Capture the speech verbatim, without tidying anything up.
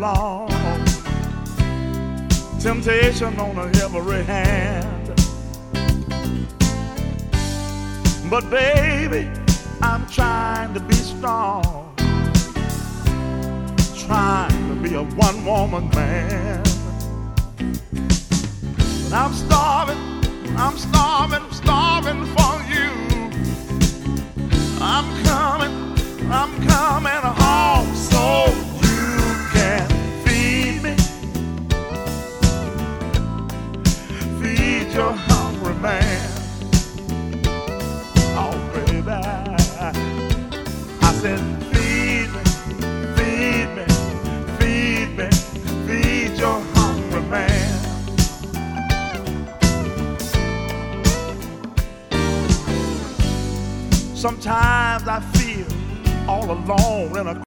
along. Temptation on every hand. But baby, I'm trying to be strong, trying to be a one-woman man. But I'm starving, I'm starving, starving for you. I'm coming, I'm coming home so you can feed me, feed your hungry man. Oh baby, I said feed me, feed me, feed me, feed your hungry man. Sometimes I feel all alone in a